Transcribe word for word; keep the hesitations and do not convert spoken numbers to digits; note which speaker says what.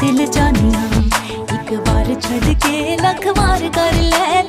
Speaker 1: दिल जानिया, एक बार छड़ के लख वार कर ले।